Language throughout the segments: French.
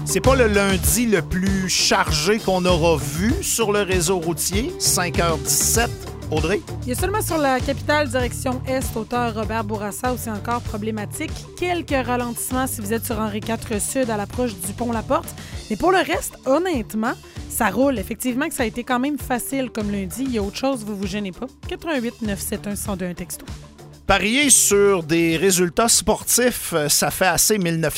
C'est pas le lundi le plus chargé qu'on aura vu sur le réseau routier. 5h17. Audrey? Il y a seulement sur la capitale direction Est, auteur Robert Bourassa, où c'est encore problématique. Quelques ralentissements si vous êtes sur Henri IV Sud à l'approche du pont La Porte. Mais pour le reste, honnêtement, ça roule. Effectivement que ça a été quand même facile comme lundi. Il y a autre chose, vous vous gênez pas. 88 971 1021 texto. Parier sur des résultats sportifs, ça fait assez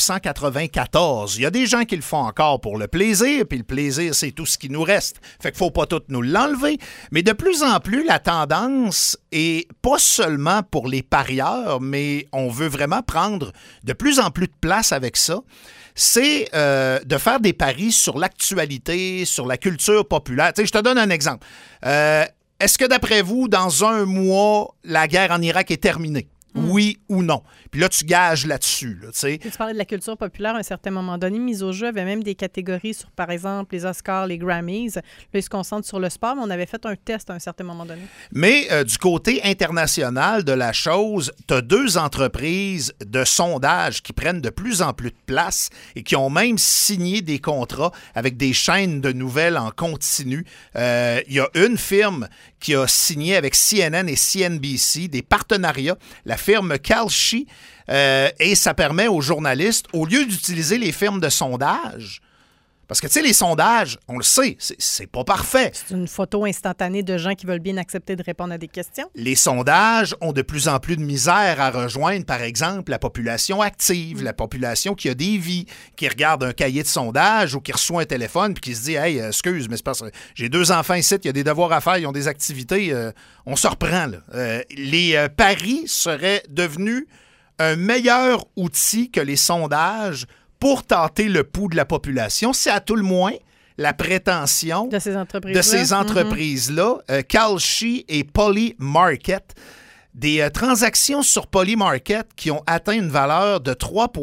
1994. Il y a des gens qui le font encore pour le plaisir, puis le plaisir, c'est tout ce qui nous reste. Fait qu'il faut pas tout nous l'enlever. Mais de plus en plus, la tendance est pas seulement pour les parieurs, mais on veut vraiment prendre de plus en plus de place avec ça. C'est de faire des paris sur l'actualité, sur la culture populaire. Tu sais, je te donne un exemple. Est-ce que, d'après vous, dans un mois, la guerre en Irak est terminée? Oui ou non? Puis là, tu gages là-dessus. Là, tu parlais de la culture populaire à un certain moment donné. Mise au jeu avait même des catégories sur, par exemple, les Oscars, les Grammys. Là, ils se concentrent sur le sport, mais on avait fait un test à un certain moment donné. Mais du côté international de la chose, tu as deux entreprises de sondage qui prennent de plus en plus de place et qui ont même signé des contrats avec des chaînes de nouvelles en continu. Il y a une firme qui a signé avec CNN et CNBC des partenariats, la firme Kalshi, et ça permet aux journalistes, au lieu d'utiliser les firmes de sondage, parce que, tu sais, les sondages, on le sait, c'est pas parfait. C'est une photo instantanée de gens qui veulent bien accepter de répondre à des questions. Les sondages ont de plus en plus de misère à rejoindre, par exemple, la population active, la population qui a des vies, qui regarde un cahier de sondage ou qui reçoit un téléphone puis qui se dit « Hey, excuse, mais c'est parce que j'ai deux enfants ici, il y a des devoirs à faire, ils ont des activités, on se reprend. » Les paris seraient devenus un meilleur outil que les sondages pour tenter le pouls de la population. C'est à tout le moins la prétention de ces entreprises-là. Kalshi et Polymarket, des transactions sur Polymarket qui ont atteint une valeur de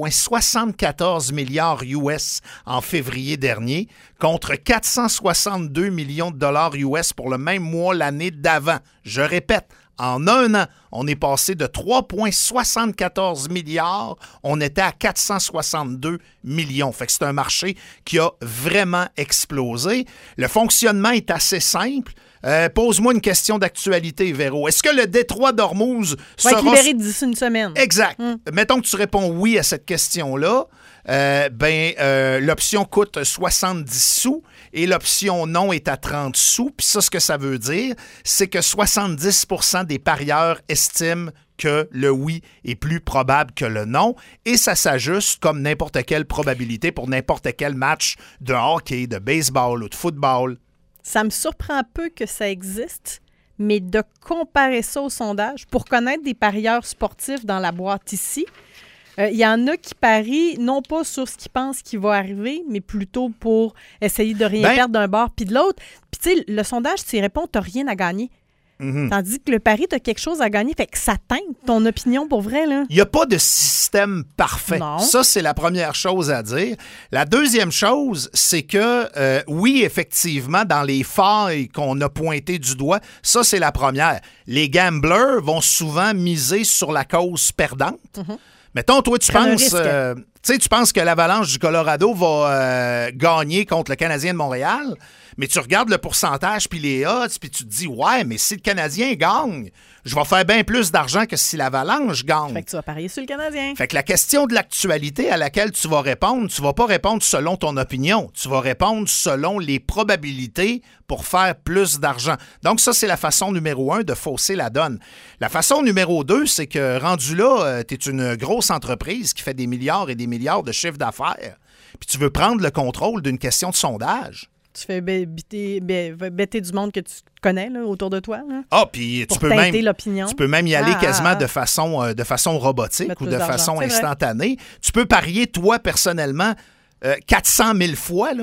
3,74 milliards US en février dernier, contre 462 millions de dollars US pour le même mois l'année d'avant. Je répète, en un an, on est passé de 3,74 milliards, on était à 462 millions. Fait que c'est un marché qui a vraiment explosé. Le fonctionnement est assez simple. Pose-moi une question d'actualité, Véro. Est-ce que le détroit d'Ormuz va être libéré d'ici une semaine? Exact. Mettons que tu réponds oui à cette question-là. L'option coûte 70 sous et l'option non est à 30 sous. Puis ça, ce que ça veut dire, c'est que 70% des parieurs estiment que le oui est plus probable que le non. Et ça s'ajuste comme n'importe quelle probabilité pour n'importe quel match de hockey, de baseball ou de football. Ça me surprend peu que ça existe, mais de comparer ça au sondage, pour connaître des parieurs sportifs dans la boîte ici, il y en a qui parient non pas sur ce qu'ils pensent qui va arriver, mais plutôt pour essayer de rien perdre d'un bord puis de l'autre. Puis tu sais, le sondage, tu y réponds, tu n'as rien à gagner. Tandis que le pari, tu as quelque chose à gagner. Fait que ça teinte ton opinion pour vrai, là. Il n'y a pas de système parfait. Non. Ça, c'est la première chose à dire. La deuxième chose, c'est que, oui, effectivement, dans les failles qu'on a pointées du doigt, ça, c'est la première. Les gamblers vont souvent miser sur la cause perdante. Mettons, toi, tu penses que l'Avalanche du Colorado va gagner contre le Canadien de Montréal, mais tu regardes le pourcentage puis les odds, puis tu te dis, ouais, mais si le Canadien gagne, je vais faire bien plus d'argent que si l'Avalanche gagne. Fait que tu vas parier sur le Canadien. Fait que la question de l'actualité à laquelle tu vas répondre, tu vas pas répondre selon ton opinion. Tu vas répondre selon les probabilités pour faire plus d'argent. Donc ça, c'est la façon numéro 1 de fausser la donne. La façon numéro 2, c'est que rendu là, tu es une grosse entreprise qui fait des milliards et des milliards de chiffres d'affaires. Puis tu veux prendre le contrôle d'une question de sondage. Tu fais bêter du monde que tu connais là, autour de toi. Là, puis tu peux même l'opinion. Tu peux même y aller quasiment de façon robotique ou de façon instantanée. Tu peux parier, toi, personnellement, 400 000 fois, là.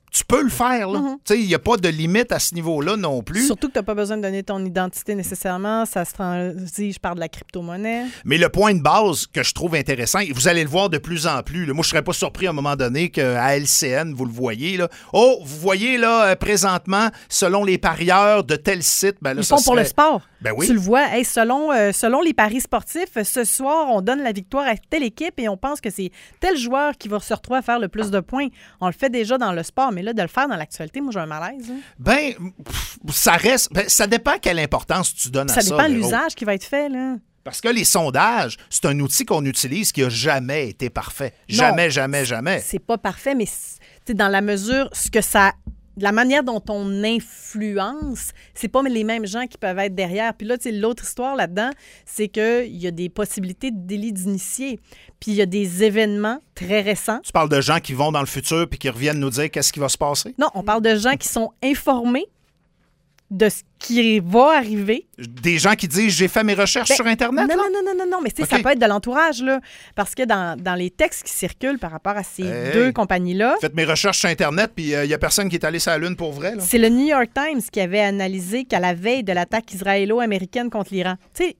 tu peux le faire. Il n'y a pas de limite à ce niveau-là non plus. Surtout que tu n'as pas besoin de donner ton identité nécessairement. Ça se transige par de la crypto-monnaie. Mais le point de base que je trouve intéressant, et vous allez le voir de plus en plus, là, moi, je ne serais pas surpris à un moment donné qu'à LCN, vous le voyez. Là, vous voyez là présentement, selon les parieurs de tel site... Ben, là, ils font pour le sport. Ben oui. Tu le vois, selon les paris sportifs, ce soir, on donne la victoire à telle équipe et on pense que c'est tel joueur qui va se retrouver à faire le plus de points. On le fait déjà dans le sport, mais là, de le faire dans l'actualité, moi, j'ai un malaise. Hein. Ben, ça reste... Ben, ça dépend quelle importance tu donnes à ça. Ça dépend de l'usage qui va être fait, là. Parce que les sondages, c'est un outil qu'on utilise qui n'a jamais été parfait. Jamais, jamais, jamais. C'est pas parfait, mais dans la mesure, la manière dont on influence, c'est pas les mêmes gens qui peuvent être derrière. Puis là, l'autre histoire là-dedans, c'est qu'il y a des possibilités de délit d'initié. Puis il y a des événements très récents. Tu parles de gens qui vont dans le futur puis qui reviennent nous dire qu'est-ce qui va se passer? Non, on parle de gens qui sont informés de ce qui va arriver. Des gens qui disent « j'ai fait mes recherches sur Internet ». Non, mais ça peut être de l'entourage, là. Parce que dans les textes qui circulent par rapport à ces deux compagnies-là... Faites mes recherches sur Internet, puis il n'y a personne qui est allé sur la Lune pour vrai. Là. C'est le New York Times qui avait analysé qu'à la veille de l'attaque israélo-américaine contre l'Iran,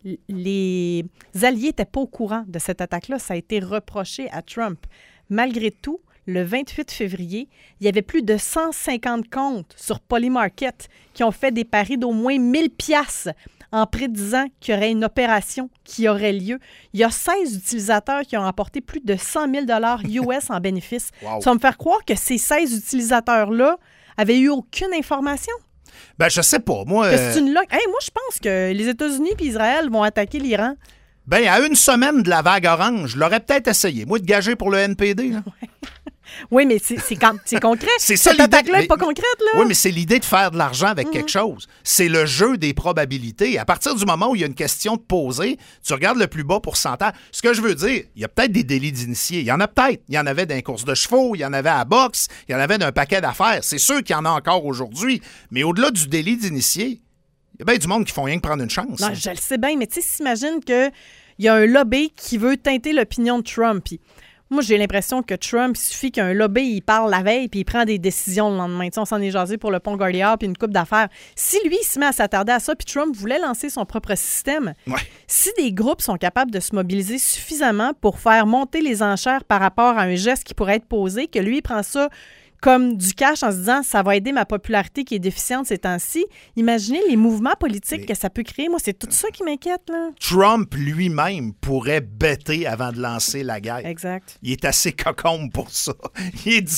les alliés n'étaient pas au courant de cette attaque-là. Ça a été reproché à Trump. Malgré tout, le 28 février, il y avait plus de 150 comptes sur Polymarket qui ont fait des paris d'au moins 1000 piastres en prédisant qu'il y aurait une opération qui aurait lieu. Il y a 16 utilisateurs qui ont remporté plus de 100 000 US en bénéfices. Wow. Ça va me faire croire que ces 16 utilisateurs-là avaient eu aucune information. Ben, je sais pas. Moi, c'est une moi, je pense que les États-Unis et Israël vont attaquer l'Iran. Ben, à une semaine de la vague orange, je l'aurais peut-être essayé. Moi, de gager pour le NPD. Là. Oui, mais c'est concret. C'est ça, cette attaque-là n'est pas concrète, là. Oui, mais c'est l'idée de faire de l'argent avec quelque chose. C'est le jeu des probabilités. À partir du moment où il y a une question de poser, tu regardes le plus bas pourcentage. Ce que je veux dire, il y a peut-être des délits d'initiés. Il y en a peut-être. Il y en avait dans les courses de chevaux, il y en avait à la boxe, il y en avait d'un paquet d'affaires. C'est sûr qu'il y en a encore aujourd'hui. Mais au-delà du délit d'initié, il y a bien du monde qui font rien que prendre une chance. Non, je le sais bien, mais tu sais, s'imagine qu'il y a un lobby qui veut teinter l'opinion de Trump. Puis moi, j'ai l'impression que Trump, il suffit qu'un lobby, il parle la veille puis il prend des décisions le lendemain. Tu sais, on s'en est jasé pour le pont Goliath puis une coupe d'affaires. Si lui, il se met à s'attarder à ça, puis Trump voulait lancer son propre système, si des groupes sont capables de se mobiliser suffisamment pour faire monter les enchères par rapport à un geste qui pourrait être posé, que lui, il prend ça comme du cash en se disant « ça va aider ma popularité qui est déficiente ces temps-ci », imaginez les mouvements politiques que ça peut créer. Moi, c'est tout ça qui m'inquiète, là. Trump lui-même pourrait bêter avant de lancer la guerre. Exact. Il est assez cocombe pour ça. Il est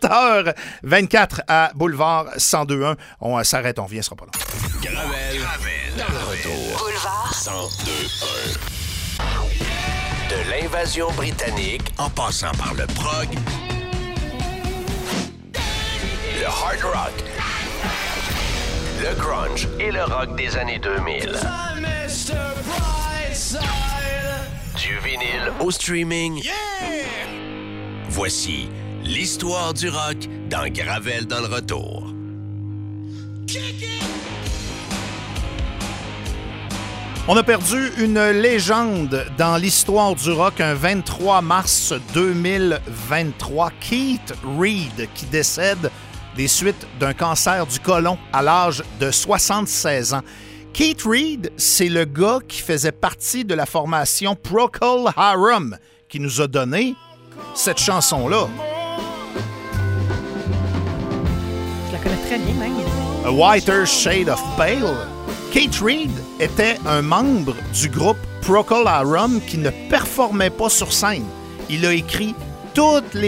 17h24 à Boulevard 102.1. On s'arrête, on revient, ce sera pas long. Gravel, dans le retour. Boulevard 102.1. De l'invasion britannique, en passant par le prog, le hard rock, le grunge et le rock des années 2000. Du vinyle au streaming. Voici l'histoire du rock dans Gravel dans le retour. On a perdu une légende dans l'histoire du rock un 23 mars 2023. Keith Reed qui décède des suites d'un cancer du côlon à l'âge de 76 ans. Keith Reed, c'est le gars qui faisait partie de la formation Procol Harum qui nous a donné cette chanson-là. Je la connais très bien, même. A Whiter Shade of Pale. Keith Reed était un membre du groupe Procol Harum qui ne performait pas sur scène. Il a écrit toutes les